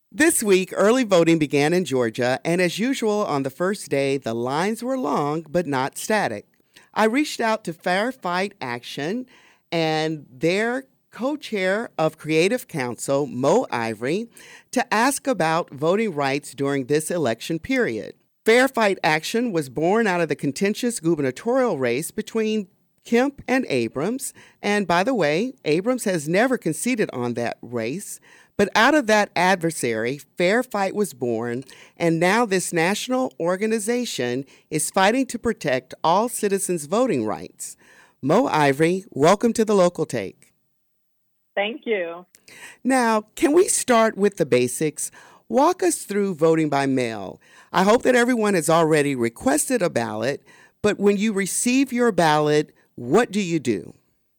This week, early voting began in Georgia, and as usual, on the first day, the lines were long but not static. I reached out to Fair Fight Action and their co chair of Creative Council, Mo Ivory, to ask about voting rights during this election period. Fair Fight Action was born out of the contentious gubernatorial race between Kemp and Abrams. And by the way, Abrams has never conceded on that race. But out of that adversary, Fair Fight was born, and now this national organization is fighting to protect all citizens' voting rights. Mo Ivory, welcome to the Local Take. Thank you. Now, can we start with the basics? Walk us through voting by mail. I hope that everyone has already requested a ballot, but when you receive your ballot, what do you do?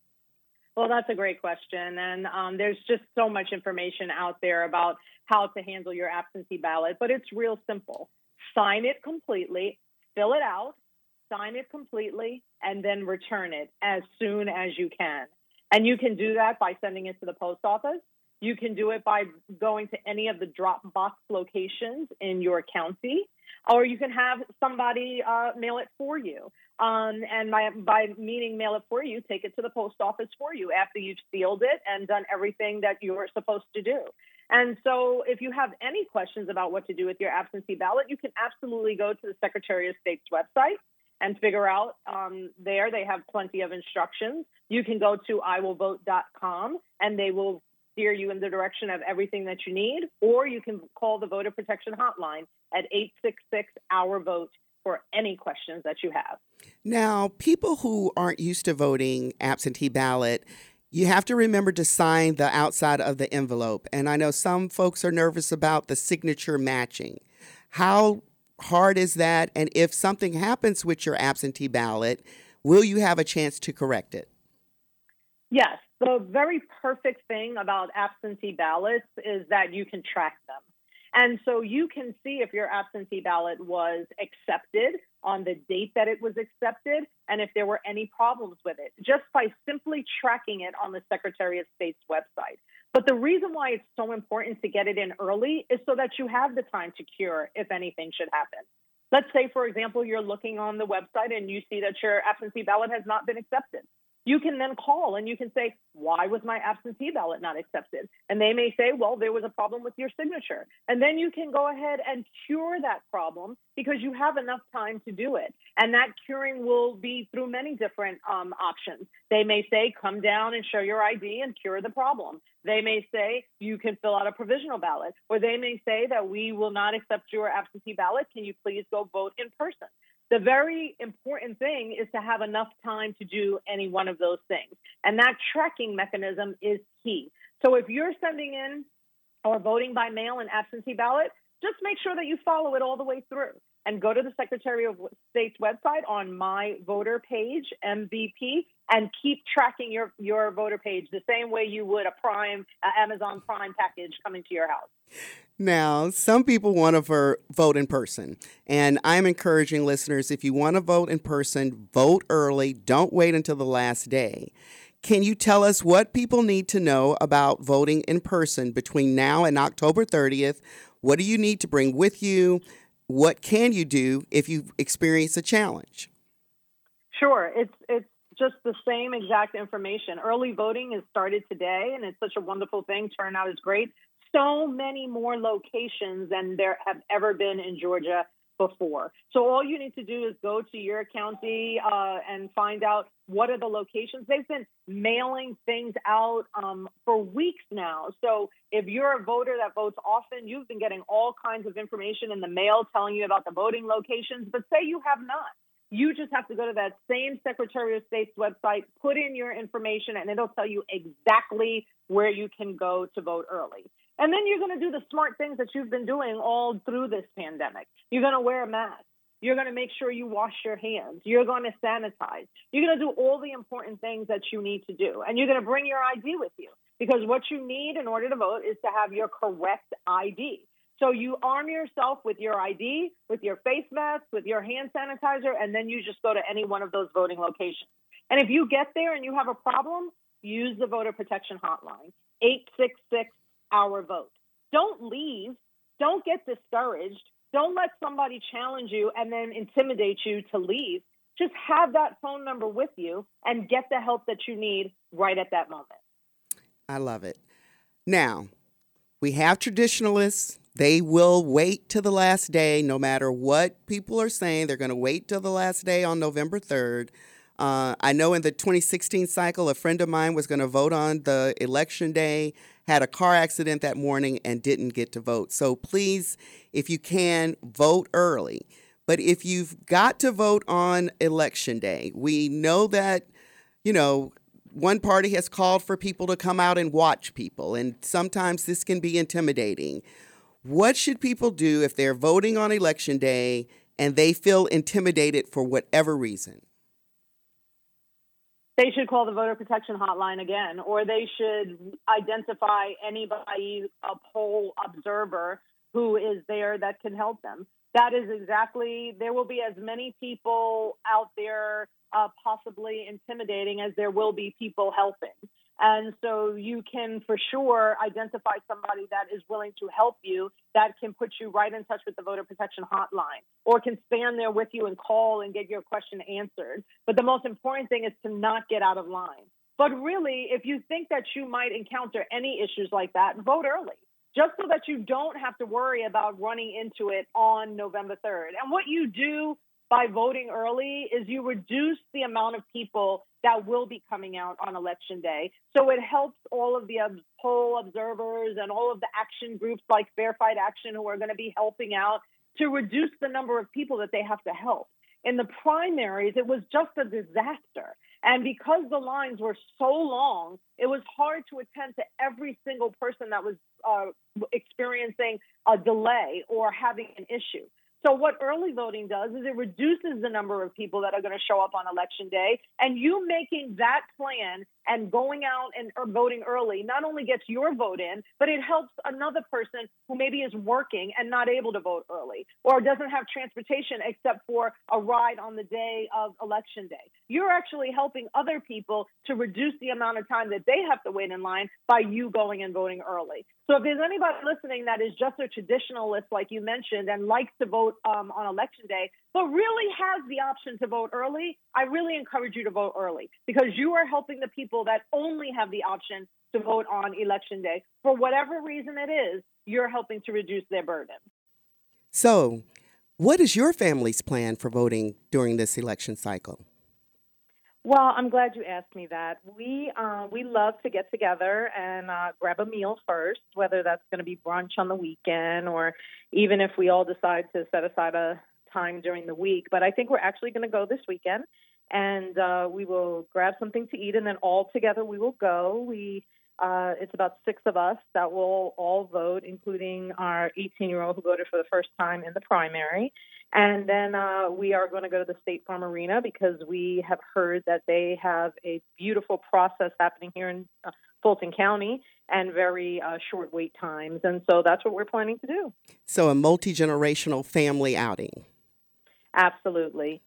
Well, that's a great question. And there's just so much information out there about how to handle your absentee ballot, but it's real simple. Sign it completely, fill it out, sign it completely, and then return it as soon as you can. And you can do that by sending it to the post office. You can do it by going to any of the drop box locations in your county, or you can have somebody mail it for you. And by meaning mail it for you, take it to the post office for you after you've sealed it and done everything that you're supposed to do. And so if you have any questions about what to do with your absentee ballot, you can absolutely go to the Secretary of State's website and figure out there. They have plenty of instructions. You can go to iwillvote.com and they will steer you in the direction of everything that you need, or you can call the Voter Protection Hotline at 866-OUR-VOTE for any questions that you have. Now, people who aren't used to voting absentee ballot, you have to remember to sign the outside of the envelope. And I know some folks are nervous about the signature matching. How hard is that? And if something happens with your absentee ballot, will you have a chance to correct it? Yes. The very perfect thing about absentee ballots is that you can track them. And so you can see if your absentee ballot was accepted on the date that it was accepted and if there were any problems with it, just by simply tracking it on the Secretary of State's website. But the reason why it's so important to get it in early is so that you have the time to cure if anything should happen. Let's say, for example, you're looking on the website and you see that your absentee ballot has not been accepted. You can then call and you can say, why was my absentee ballot not accepted? And they may say, well, there was a problem with your signature. And then you can go ahead and cure that problem because you have enough time to do it. And that curing will be through many different options. They may say, come down and show your ID and cure the problem. They may say, you can fill out a provisional ballot. Or they may say that we will not accept your absentee ballot. Can you please go vote in person? The very important thing is to have enough time to do any one of those things. And that tracking mechanism is key. So if you're sending in or voting by mail an absentee ballot, just make sure that you follow it all the way through and go to the Secretary of State's website on My Voter Page, MVP, and keep tracking your voter page the same way you would a Amazon Prime package coming to your house. Now, some people want to vote in person, and I'm encouraging listeners, if you want to vote in person, vote early. Don't wait until the last day. Can you tell us what people need to know about voting in person between now and October 30th? What do you need to bring with you? What can you do if you experience a challenge? Sure. It's just the same exact information. Early voting is started today, and it's such a wonderful thing. Turnout is great. So many more locations than there have ever been in Georgia before. So all you need to do is go to your county and find out what are the locations. They've been mailing things out for weeks now. So if you're a voter that votes often, you've been getting all kinds of information in the mail telling you about the voting locations. But say you have not. You just have to go to that same Secretary of State's website, put in your information, and it'll tell you exactly where you can go to vote early. And then you're going to do the smart things that you've been doing all through this pandemic. You're going to wear a mask. You're going to make sure you wash your hands. You're going to sanitize. You're going to do all the important things that you need to do. And you're going to bring your ID with you because what you need in order to vote is to have your correct ID. So you arm yourself with your ID, with your face mask, with your hand sanitizer, and then you just go to any one of those voting locations. And if you get there and you have a problem, use the Voter Protection Hotline, 866-OUR-VOTE. don't leave. Don't get discouraged. Don't let somebody challenge you and then intimidate you to leave. Just have that phone number with you and get the help that you need right at that moment. I love it. Now, we have traditionalists. They will wait till the last day, no matter what people are saying. They're going to wait till the last day on November 3rd. I know in the 2016 cycle, a friend of mine was going to vote on the election day, had a car accident that morning, and didn't get to vote. So please, if you can, vote early. But if you've got to vote on election day, we know that, you know, one party has called for people to come out and watch people, and sometimes this can be intimidating. What should people do if they're voting on election day and they feel intimidated for whatever reason? They should call the voter protection hotline again, or they should identify anybody, a poll observer who is there that can help them. That is exactly, there will be as many people out there possibly intimidating as there will be people helping. And so you can for sure identify somebody that is willing to help you, that can put you right in touch with the voter protection hotline, or can stand there with you and call and get your question answered. But the most important thing is to not get out of line. But really, if you think that you might encounter any issues like that, vote early, just so that you don't have to worry about running into it on November 3rd. And what you do by voting early is you reduce the amount of people that will be coming out on election day. So it helps all of the poll observers and all of the action groups like Fair Fight Action who are going to be helping out to reduce the number of people that they have to help. In the primaries, it was just a disaster. And because the lines were so long, it was hard to attend to every single person that was experiencing a delay or having an issue. So what early voting does is it reduces the number of people that are going to show up on election day, and you making that plan and going out and voting early not only gets your vote in, but it helps another person who maybe is working and not able to vote early or doesn't have transportation except for a ride on the day of election day. You're actually helping other people to reduce the amount of time that they have to wait in line by you going and voting early. So if there's anybody listening that is just a traditionalist, like you mentioned, and likes to vote on election day, but really has the option to vote early, I really encourage you to vote early, because you are helping the people that only have the option to vote on election day. For whatever reason it is, you're helping to reduce their burden. So, what is your family's plan for voting during this election cycle? Well, I'm glad you asked me that. We love to get together and grab a meal first, whether that's going to be brunch on the weekend or even if we all decide to set aside a time during the week. But I think we're actually going to go this weekend, and we will grab something to eat, and then all together we will go. It's about 6 of us that will all vote, including our 18-year-old who voted for the first time in the primary. And then we are going to go to the State Farm Arena because we have heard that they have a beautiful process happening here in Fulton County and very short wait times. And so that's what we're planning to do. So a multi-generational family outing. Absolutely.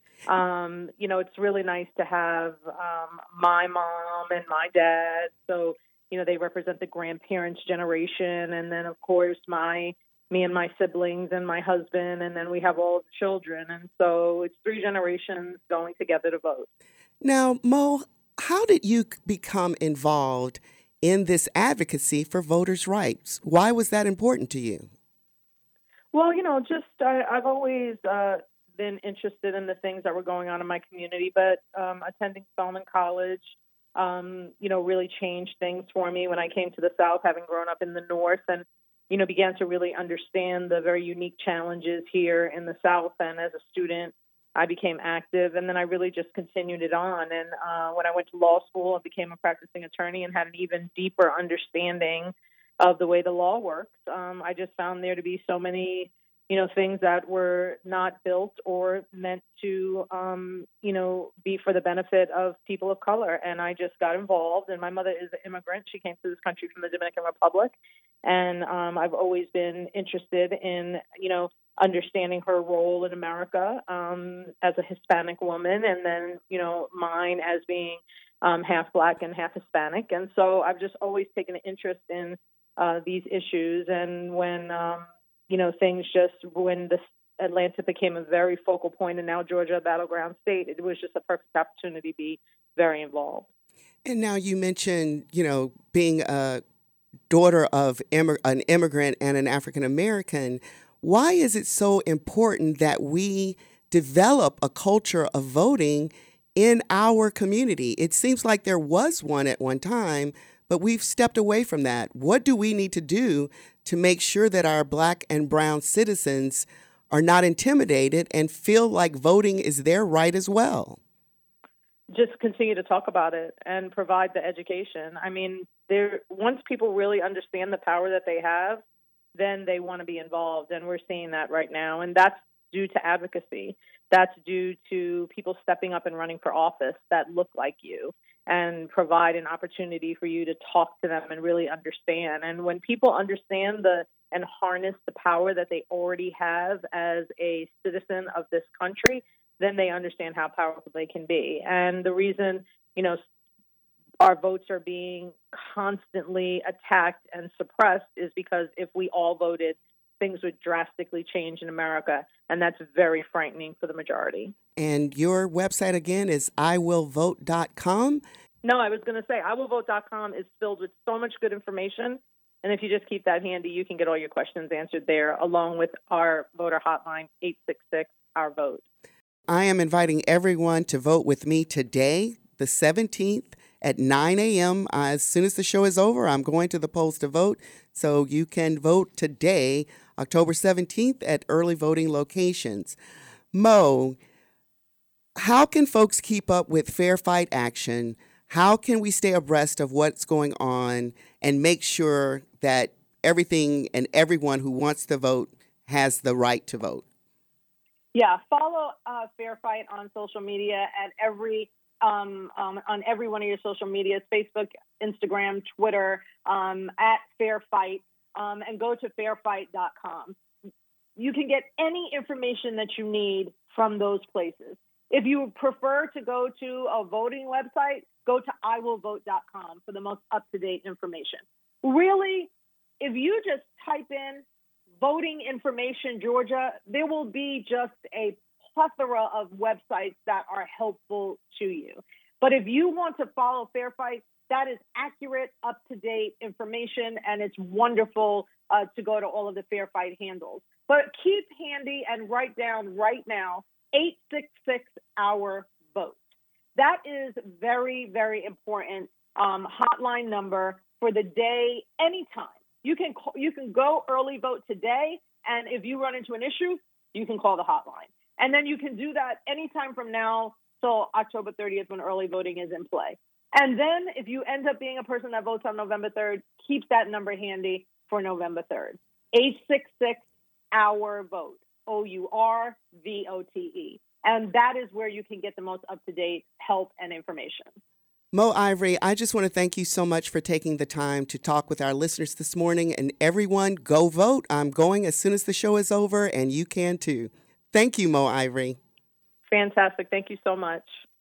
It's really nice to have my mom and my dad. So, they represent the grandparents' generation. And then, of course, me and my siblings and my husband, and then we have all the children. And so it's 3 generations going together to vote. Now, Mo, how did you become involved in this advocacy for voters' rights? Why was that important to you? Well, I've always been interested in the things that were going on in my community, but attending Spelman College, really changed things for me when I came to the South, having grown up in the North, and began to really understand the very unique challenges here in the South. And as a student, I became active, and then I really just continued it on. And when I went to law school, I became a practicing attorney and had an even deeper understanding of the way the law works. I just found there to be so many, things that were not built or meant to, be for the benefit of people of color. And I just got involved. And my mother is an immigrant. She came to this country from the Dominican Republic. And I've always been interested in, understanding her role in America as a Hispanic woman, and then, mine as being half Black and half Hispanic. And so I've just always taken an interest in these issues. And when, things just, when the Atlanta became a very focal point and now Georgia a battleground state, it was just a perfect opportunity to be very involved. And now you mentioned, being a daughter of an immigrant and an African American. Why is it so important that we develop a culture of voting in our community? It seems like there was one at one time, but we've stepped away from that. What do we need to do to make sure that our Black and brown citizens are not intimidated and feel like voting is their right as well? Just continue to talk about it and provide the education. I mean, once people really understand the power that they have, then they want to be involved. And we're seeing that right now. And that's due to advocacy. That's due to people stepping up and running for office that look like you and provide an opportunity for you to talk to them and really understand. And when people understand and harness the power that they already have as a citizen of this country, then they understand how powerful they can be. And the reason, our votes are being constantly attacked and suppressed is because if we all voted, things would drastically change in America. And that's very frightening for the majority. And your website again is iwillvote.com. No, I was going to say iwillvote.com is filled with so much good information. And if you just keep that handy, you can get all your questions answered there, along with our voter hotline, 866-OUR-VOTE. I am inviting everyone to vote with me today, the 17th at 9 a.m. As soon as the show is over, I'm going to the polls to vote. So you can vote today, October 17th, at early voting locations. Mo, how can folks keep up with Fair Fight Action? How can we stay abreast of what's going on and make sure that everything and everyone who wants to vote has the right to vote? Yeah, follow Fair Fight on social media at on every one of your social medias, Facebook, Instagram, Twitter, at Fair Fight, and go to fairfight.com. You can get any information that you need from those places. If you prefer to go to a voting website, go to iwillvote.com for the most up-to-date information. Really, if you just type in voting information Georgia, there will be just a plethora of websites that are helpful to you. But if you want to follow Fair Fight, that is accurate, up-to-date information, and it's wonderful to go to all of the Fair Fight handles. But keep handy and write down right now 866-OUR-VOTE. That is very, very important hotline number for the day, anytime. You can go early vote today, and if you run into an issue, you can call the hotline. And then you can do that anytime from now till October 30th when early voting is in play. And then if you end up being a person that votes on November 3rd, keep that number handy for November 3rd. 866-OUR-VOTE, OURVOTE. And that is where you can get the most up-to-date help and information. Mo Ivory, I just want to thank you so much for taking the time to talk with our listeners this morning. And everyone, go vote. I'm going as soon as the show is over, and you can too. Thank you, Mo Ivory. Fantastic. Thank you so much.